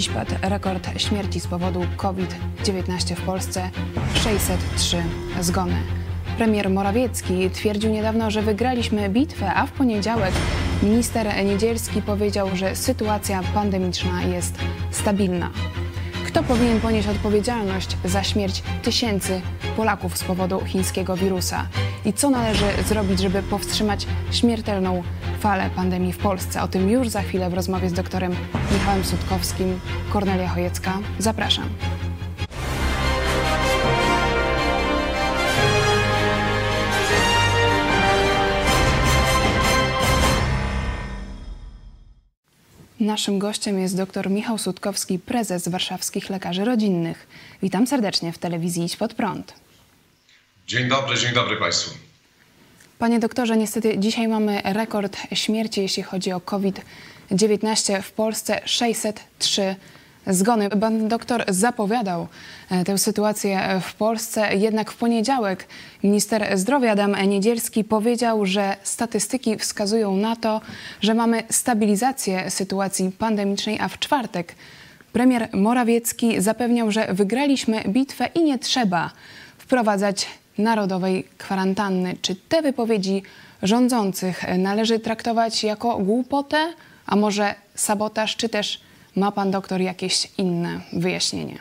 Dziś padł rekord śmierci z powodu COVID-19 w Polsce. 603 zgony. Premier Morawiecki twierdził niedawno, że wygraliśmy bitwę, a w poniedziałek minister Niedzielski powiedział, że sytuacja pandemiczna jest stabilna. Kto powinien ponieść odpowiedzialność za śmierć tysięcy Polaków z powodu chińskiego wirusa? I co należy zrobić, żeby powstrzymać śmiertelną falę pandemii w Polsce? O tym już za chwilę w rozmowie z doktorem Michałem Sutkowskim. Kornelia Chojecka. Zapraszam. Naszym gościem jest dr Michał Sutkowski, prezes Warszawskich Lekarzy Rodzinnych. Witam serdecznie w telewizji Idź Pod Prąd. Dzień dobry Państwu. Panie doktorze, niestety dzisiaj mamy rekord śmierci, jeśli chodzi o COVID-19 w Polsce. 603 zgony. Pan doktor zapowiadał tę sytuację w Polsce, jednak w poniedziałek minister zdrowia Adam Niedzielski powiedział, że statystyki wskazują na to, że mamy stabilizację sytuacji pandemicznej, a w czwartek premier Morawiecki zapewniał, że wygraliśmy bitwę i nie trzeba wprowadzać narodowej kwarantanny. Czy te wypowiedzi rządzących należy traktować jako głupotę, a może sabotaż, czy też ma pan doktor jakieś inne wyjaśnienie?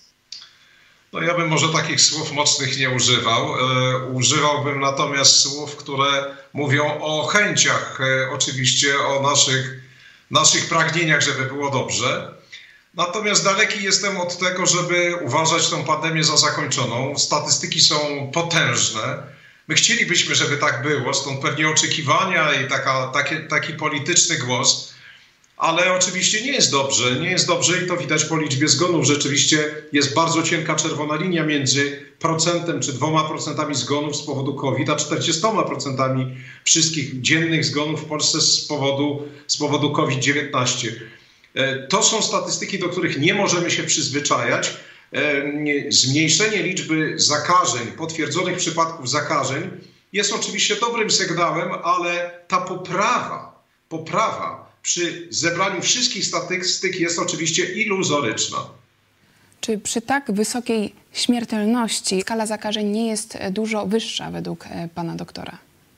No ja bym może takich słów mocnych nie używał. Używałbym natomiast słów, które mówią o chęciach, oczywiście o naszych pragnieniach, żeby było dobrze. Natomiast daleki jestem od tego, żeby uważać tę pandemię za zakończoną. Statystyki są potężne. My chcielibyśmy, żeby tak było, stąd pewnie oczekiwania i taki polityczny głos. Ale oczywiście nie jest dobrze. Nie jest dobrze i to widać po liczbie zgonów. Rzeczywiście jest bardzo cienka czerwona linia między procentem czy 2% zgonów z powodu COVID, a 40% wszystkich dziennych zgonów w Polsce z powodu COVID-19. To są statystyki, do których nie możemy się przyzwyczajać. Zmniejszenie liczby zakażeń, potwierdzonych przypadków zakażeń jest oczywiście dobrym sygnałem, ale ta poprawa przy zebraniu wszystkich statystyk jest oczywiście iluzoryczna. Czy przy tak wysokiej śmiertelności skala zakażeń nie jest dużo wyższa według pana doktora?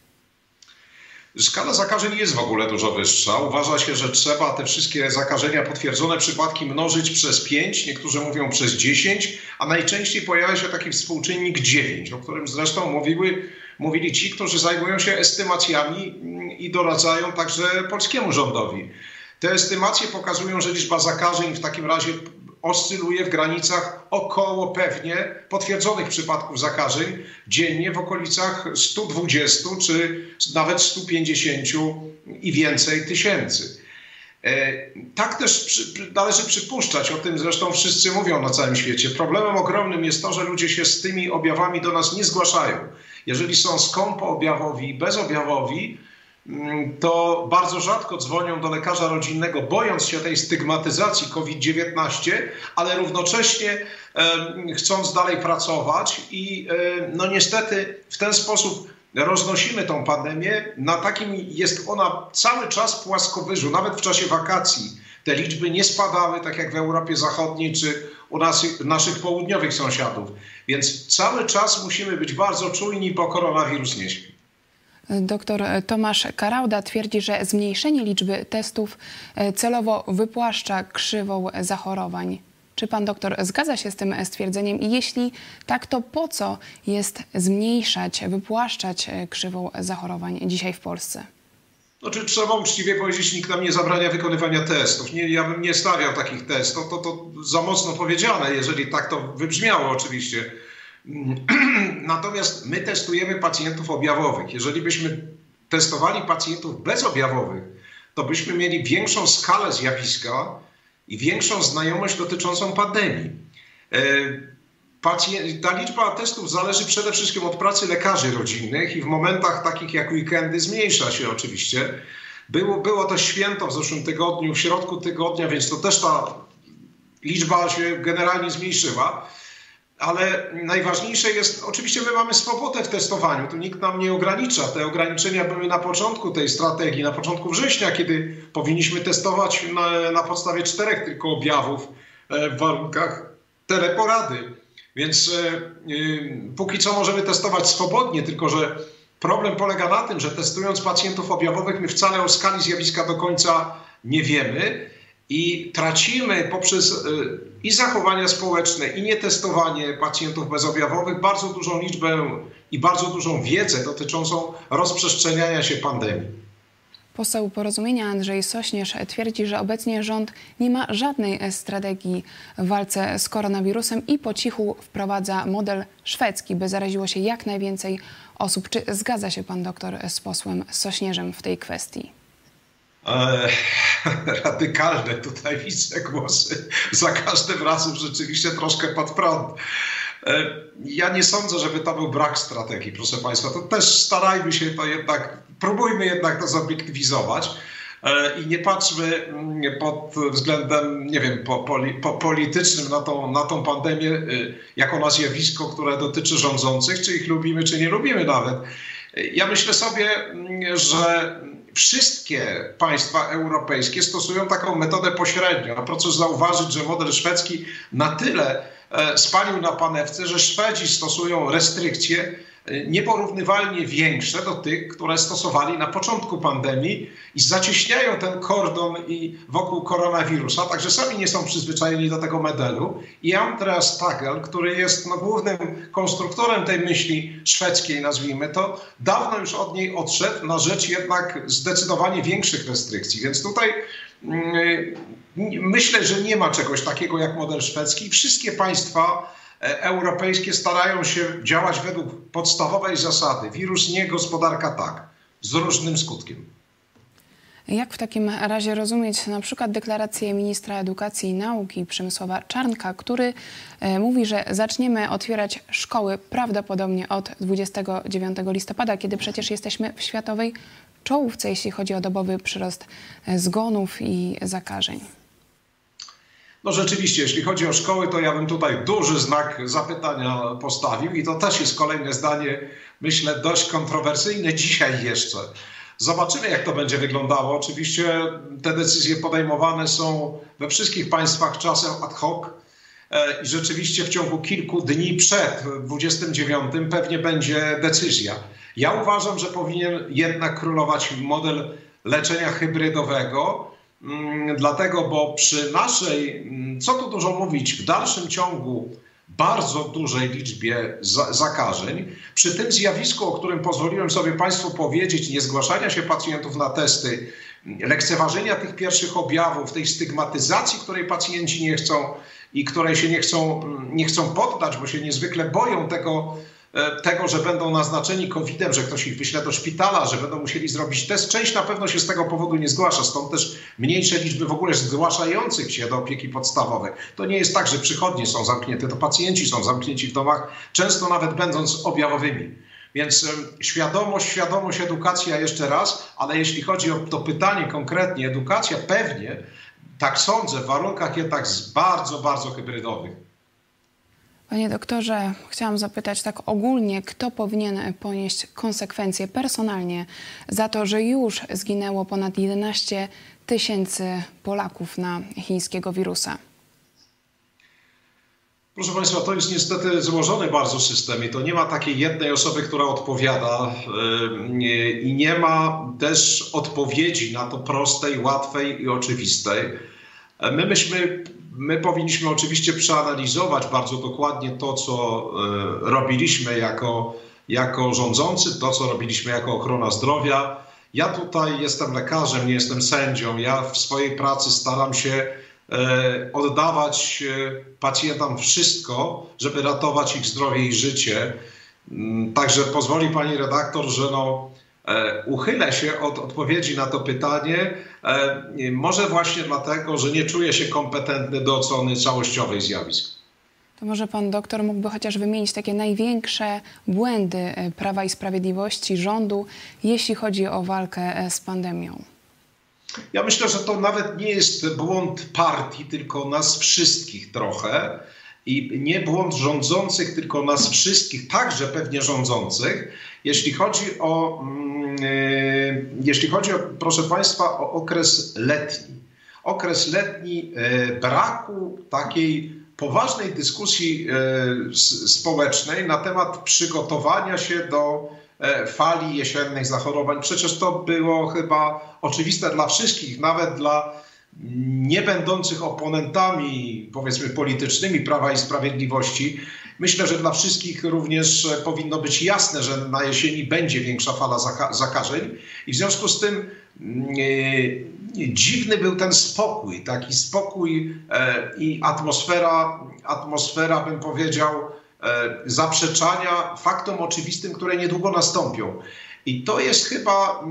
Skala zakażeń jest w ogóle dużo wyższa. Uważa się, że trzeba te wszystkie zakażenia, potwierdzone przypadki mnożyć przez 5, niektórzy mówią przez 10, a najczęściej pojawia się taki współczynnik 9, o którym zresztą mówili ci, którzy zajmują się estymacjami i doradzają także polskiemu rządowi. Te estymacje pokazują, że liczba zakażeń w takim razie oscyluje w granicach około pewnie potwierdzonych przypadków zakażeń dziennie w okolicach 120 czy nawet 150 i więcej tysięcy. Tak też należy przypuszczać, o tym zresztą wszyscy mówią na całym świecie. Problemem ogromnym jest to, że ludzie się z tymi objawami do nas nie zgłaszają. Jeżeli są skąpoobjawowi i bezobjawowi, to bardzo rzadko dzwonią do lekarza rodzinnego, bojąc się tej stygmatyzacji COVID-19, ale równocześnie chcąc dalej pracować i no niestety w ten sposób roznosimy tą pandemię. Na takim jest ona cały czas płaskowyżu, nawet w czasie wakacji. Te liczby nie spadały, tak jak w Europie Zachodniej czy u naszych południowych sąsiadów. Więc cały czas musimy być bardzo czujni, bo koronawirus nie śpi. Doktor Tomasz Karauda twierdzi, że zmniejszenie liczby testów celowo wypłaszcza krzywą zachorowań. Czy pan doktor zgadza się z tym stwierdzeniem? I jeśli tak, to po co jest zmniejszać, wypłaszczać krzywą zachorowań dzisiaj w Polsce? Znaczy, trzeba uczciwie powiedzieć, nikt nam nie zabrania wykonywania testów. Ja bym nie stawiał takich testów. To za mocno powiedziane, jeżeli tak to wybrzmiało oczywiście. Natomiast my testujemy pacjentów objawowych. Jeżeli byśmy testowali pacjentów bezobjawowych, to byśmy mieli większą skalę zjawiska i większą znajomość dotyczącą pandemii. Ta liczba testów zależy przede wszystkim od pracy lekarzy rodzinnych i w momentach takich jak weekendy zmniejsza się oczywiście. Było to święto w zeszłym tygodniu, w środku tygodnia, więc to też ta liczba się generalnie zmniejszyła. Ale najważniejsze jest, oczywiście my mamy swobodę w testowaniu, tu nikt nam nie ogranicza. Te ograniczenia były na początku tej strategii, na początku września, kiedy powinniśmy testować na podstawie 4 tylko objawów w warunkach teleporady. Więc póki co możemy testować swobodnie, tylko że problem polega na tym, że testując pacjentów objawowych my wcale o skali zjawiska do końca nie wiemy i tracimy poprzez i zachowania społeczne, i nietestowanie pacjentów bezobjawowych bardzo dużą liczbę i bardzo dużą wiedzę dotyczącą rozprzestrzeniania się pandemii. Poseł Porozumienia Andrzej Sośnierz twierdzi, że obecnie rząd nie ma żadnej strategii w walce z koronawirusem i po cichu wprowadza model szwedzki, by zaraziło się jak najwięcej osób. Czy zgadza się pan doktor z posłem Sośnierzem w tej kwestii? Radykalne tutaj widzę głosy. Za każdym razem rzeczywiście troszkę pod prąd. Ja nie sądzę, żeby to był brak strategii, proszę państwa. To też starajmy się to jednak, próbujmy jednak to zobiektywizować i nie patrzmy pod względem, nie wiem, politycznym na tą pandemię jako na zjawisko, które dotyczy rządzących, czy ich lubimy, czy nie lubimy nawet. Ja myślę sobie, że wszystkie państwa europejskie stosują taką metodę pośrednią. A proszę zauważyć, że model szwedzki na tyle spalił na panewce, że Szwedzi stosują restrykcje nieporównywalnie większe do tych, które stosowali na początku pandemii i zacieśniają ten kordon i wokół koronawirusa, także sami nie są przyzwyczajeni do tego modelu. I Andreas Stagel, który jest głównym konstruktorem tej myśli szwedzkiej, nazwijmy to, dawno już od niej odszedł na rzecz jednak zdecydowanie większych restrykcji. Więc tutaj myślę, że nie ma czegoś takiego jak model szwedzki. Wszystkie państwa europejskie starają się działać według podstawowej zasady. Wirus nie, gospodarka tak. Z różnym skutkiem. Jak w takim razie rozumieć na przykład deklarację ministra edukacji i nauki Przemysława Czarnka, który mówi, że zaczniemy otwierać szkoły prawdopodobnie od 29 listopada, kiedy przecież jesteśmy w światowej czołówce, jeśli chodzi o dobowy przyrost zgonów i zakażeń? No rzeczywiście, jeśli chodzi o szkoły, to ja bym tutaj duży znak zapytania postawił i to też jest kolejne zdanie, myślę, dość kontrowersyjne dzisiaj jeszcze. Zobaczymy, jak to będzie wyglądało. Oczywiście te decyzje podejmowane są we wszystkich państwach czasem ad hoc i rzeczywiście w ciągu kilku dni przed 29 pewnie będzie decyzja. Ja uważam, że powinien jednak królować model leczenia hybrydowego, dlatego, bo przy naszej, co tu dużo mówić, w dalszym ciągu bardzo dużej liczbie zakażeń, przy tym zjawisku, o którym pozwoliłem sobie państwu powiedzieć, niezgłaszania się pacjentów na testy, lekceważenia tych pierwszych objawów, tej stygmatyzacji, której pacjenci nie chcą i której się nie chcą poddać, bo się niezwykle boją tego, że będą naznaczeni COVID-em, że ktoś ich wyśle do szpitala, że będą musieli zrobić test. Część na pewno się z tego powodu nie zgłasza, stąd też mniejsze liczby w ogóle zgłaszających się do opieki podstawowej. To nie jest tak, że przychodnie są zamknięte, to pacjenci są zamknięci w domach, często nawet będąc objawowymi. Więc świadomość, edukacja jeszcze raz, ale jeśli chodzi o to pytanie konkretnie, edukacja pewnie, tak sądzę, w warunkach jednak bardzo, bardzo hybrydowych. Panie doktorze, chciałam zapytać tak ogólnie, kto powinien ponieść konsekwencje personalnie za to, że już zginęło ponad 11 000 Polaków na chińskiego wirusa? Proszę państwa, to jest niestety złożony bardzo system i to nie ma takiej jednej osoby, która odpowiada i nie ma też odpowiedzi na to prostej, łatwej i oczywistej. My powinniśmy oczywiście przeanalizować bardzo dokładnie to, co robiliśmy jako rządzący, to, co robiliśmy jako ochrona zdrowia. Ja tutaj jestem lekarzem, nie jestem sędzią. Ja w swojej pracy staram się oddawać pacjentom wszystko, żeby ratować ich zdrowie i życie. Także pozwoli pani redaktor, że uchylę się od odpowiedzi na to pytanie, może właśnie dlatego, że nie czuję się kompetentny do oceny całościowej zjawisk. To może pan doktor mógłby chociaż wymienić takie największe błędy Prawa i Sprawiedliwości, rządu, jeśli chodzi o walkę z pandemią? Ja myślę, że to nawet nie jest błąd partii, tylko nas wszystkich trochę. i nie błąd rządzących, tylko nas wszystkich, także pewnie rządzących, jeśli chodzi o, proszę Państwa, o okres letni. Okres letni braku takiej poważnej dyskusji społecznej na temat przygotowania się do fali jesiennych zachorowań. Przecież to było chyba oczywiste dla wszystkich, nawet dla nie będących oponentami, powiedzmy, politycznymi Prawa i Sprawiedliwości. Myślę, że dla wszystkich również powinno być jasne, że na jesieni będzie większa fala zakażeń i w związku z tym dziwny był ten spokój, taki spokój i atmosfera, bym powiedział, zaprzeczania faktom oczywistym, które niedługo nastąpią. I to jest chyba,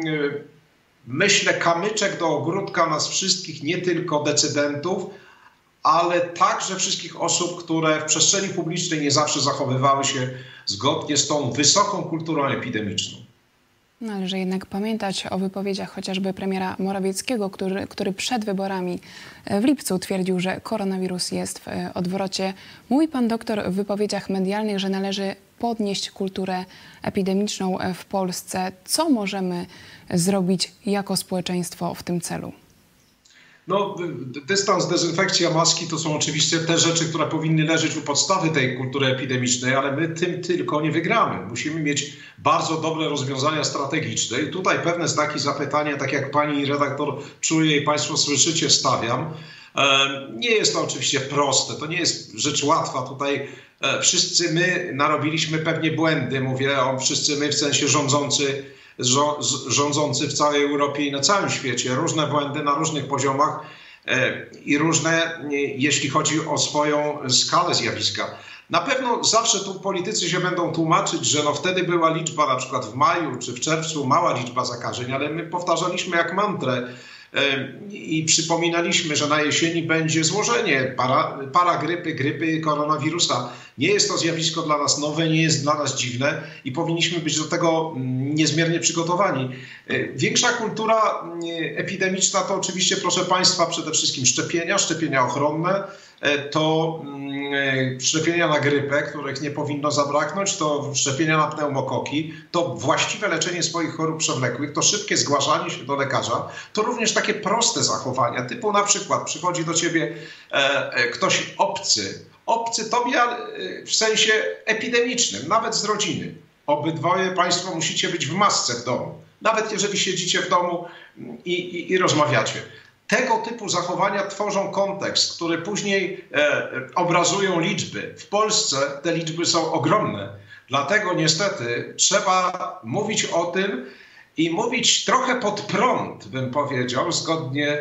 myślę, kamyczek do ogródka nas wszystkich, nie tylko decydentów, ale także wszystkich osób, które w przestrzeni publicznej nie zawsze zachowywały się zgodnie z tą wysoką kulturą epidemiczną. Należy jednak pamiętać o wypowiedziach chociażby premiera Morawieckiego, który przed wyborami w lipcu twierdził, że koronawirus jest w odwrocie. Mówi pan doktor w wypowiedziach medialnych, że należy podnieść kulturę epidemiczną w Polsce. Co możemy zrobić jako społeczeństwo w tym celu? No, dystans, dezynfekcja, maski to są oczywiście te rzeczy, które powinny leżeć u podstawy tej kultury epidemicznej, ale my tym tylko nie wygramy. Musimy mieć bardzo dobre rozwiązania strategiczne i tutaj pewne znaki zapytania, tak jak pani redaktor czuje i państwo słyszycie, stawiam. Nie jest to oczywiście proste, to nie jest rzecz łatwa. Tutaj wszyscy my narobiliśmy pewnie błędy, mówię o wszyscy my w sensie rządzący w całej Europie i na całym świecie, różne błędy na różnych poziomach i różne, jeśli chodzi o swoją skalę zjawiska. Na pewno zawsze tu politycy się będą tłumaczyć, że no wtedy była liczba, na przykład w maju czy w czerwcu, mała liczba zakażeń, ale my powtarzaliśmy jak mantrę i przypominaliśmy, że na jesieni będzie złożenie paragrypy, grypy, koronawirusa. Nie jest to zjawisko dla nas nowe, nie jest dla nas dziwne i powinniśmy być do tego niezmiernie przygotowani. Większa kultura epidemiczna to oczywiście, proszę Państwa, przede wszystkim szczepienia ochronne, to szczepienia na grypę, których nie powinno zabraknąć, to szczepienia na pneumokoki, to właściwe leczenie swoich chorób przewlekłych, to szybkie zgłaszanie się do lekarza, to również takie proste zachowania, typu na przykład przychodzi do ciebie ktoś obcy tobie w sensie epidemicznym, nawet z rodziny. Obydwoje Państwo musicie być w masce w domu, nawet jeżeli siedzicie w domu i rozmawiacie. Tego typu zachowania tworzą kontekst, który później obrazują liczby. W Polsce te liczby są ogromne. Dlatego niestety trzeba mówić o tym i mówić trochę pod prąd, bym powiedział, zgodnie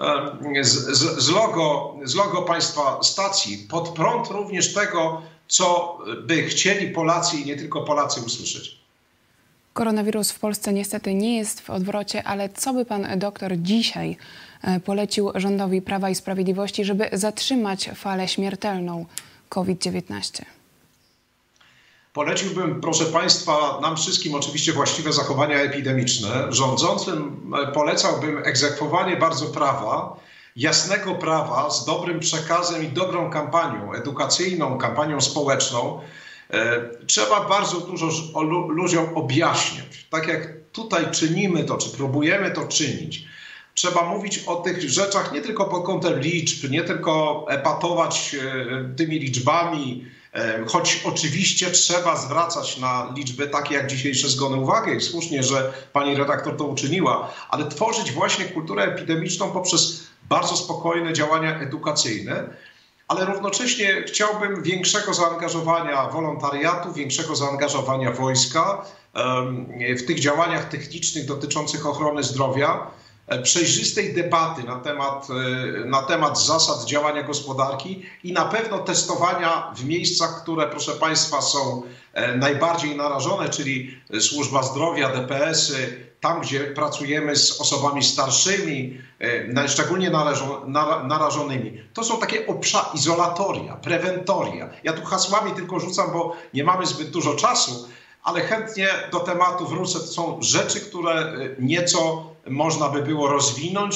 z logo państwa stacji. Pod prąd również tego, co by chcieli Polacy i nie tylko Polacy usłyszeć. Koronawirus w Polsce niestety nie jest w odwrocie, ale co by pan doktor dzisiaj polecił rządowi Prawa i Sprawiedliwości, żeby zatrzymać falę śmiertelną COVID-19? Poleciłbym, proszę Państwa, nam wszystkim oczywiście właściwe zachowania epidemiczne. Rządzącym polecałbym egzekwowanie bardzo prawa, jasnego prawa z dobrym przekazem i dobrą kampanią edukacyjną, kampanią społeczną. Trzeba bardzo dużo ludziom objaśniać. Tak jak tutaj czynimy to, czy próbujemy to czynić. Trzeba mówić o tych rzeczach nie tylko pod kątem liczb, nie tylko epatować tymi liczbami, choć oczywiście trzeba zwracać na liczby takie jak dzisiejsze zgony uwagę i słusznie, że pani redaktor to uczyniła, ale tworzyć właśnie kulturę epidemiczną poprzez bardzo spokojne działania edukacyjne, ale równocześnie chciałbym większego zaangażowania wolontariatu, większego zaangażowania wojska w tych działaniach technicznych dotyczących ochrony zdrowia, przejrzystej debaty na temat zasad działania gospodarki i na pewno testowania w miejscach, które, proszę Państwa, są najbardziej narażone, czyli służba zdrowia, DPS-y, tam gdzie pracujemy z osobami starszymi, szczególnie narażonymi. To są takie izolatoria, prewentoria. Ja tu hasłami tylko rzucam, bo nie mamy zbyt dużo czasu, ale chętnie do tematu wrócę. To są rzeczy, które nieco można by było rozwinąć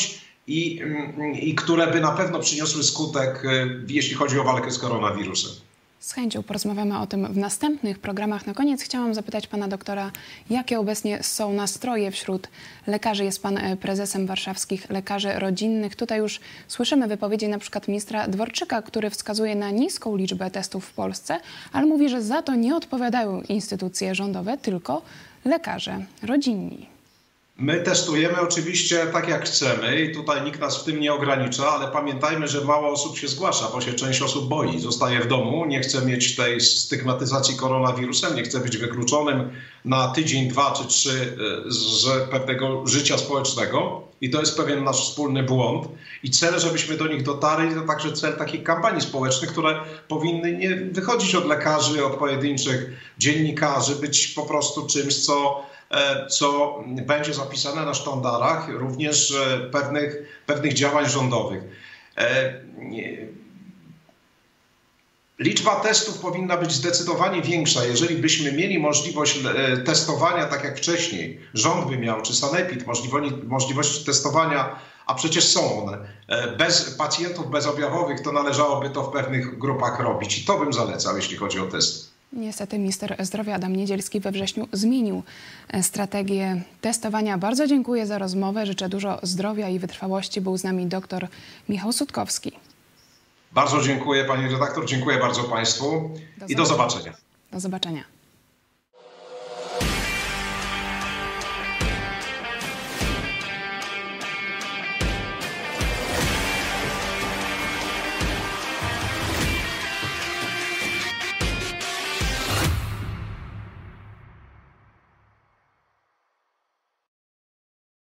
i które by na pewno przyniosły skutek, jeśli chodzi o walkę z koronawirusem. Z chęcią porozmawiamy o tym w następnych programach. Na koniec chciałam zapytać pana doktora, jakie obecnie są nastroje wśród lekarzy. Jest pan prezesem warszawskich lekarzy rodzinnych. Tutaj już słyszymy wypowiedzi na przykład ministra Dworczyka, który wskazuje na niską liczbę testów w Polsce, ale mówi, że za to nie odpowiadają instytucje rządowe, tylko lekarze rodzinni. My testujemy oczywiście tak jak chcemy i tutaj nikt nas w tym nie ogranicza, ale pamiętajmy, że mało osób się zgłasza, bo się część osób boi. Zostaje w domu, nie chce mieć tej stygmatyzacji koronawirusem, nie chce być wykluczonym na tydzień, 2 czy 3 z pewnego życia społecznego. I to jest pewien nasz wspólny błąd. I cel, żebyśmy do nich dotarli, to także cel takich kampanii społecznych, które powinny nie wychodzić od lekarzy, od pojedynczych dziennikarzy, być po prostu czymś, co będzie zapisane na sztandarach również pewnych działań rządowych. Liczba testów powinna być zdecydowanie większa. Jeżeli byśmy mieli możliwość testowania tak jak wcześniej, rząd by miał, czy sanepid, możliwość testowania, a przecież są one, bez pacjentów bezobjawowych, to należałoby to w pewnych grupach robić. I to bym zalecał, jeśli chodzi o testy. Niestety minister zdrowia Adam Niedzielski we wrześniu zmienił strategię testowania. Bardzo dziękuję za rozmowę. Życzę dużo zdrowia i wytrwałości. Był z nami dr Michał Sutkowski. Bardzo dziękuję pani redaktor, dziękuję bardzo państwu i do zobaczenia. Do zobaczenia.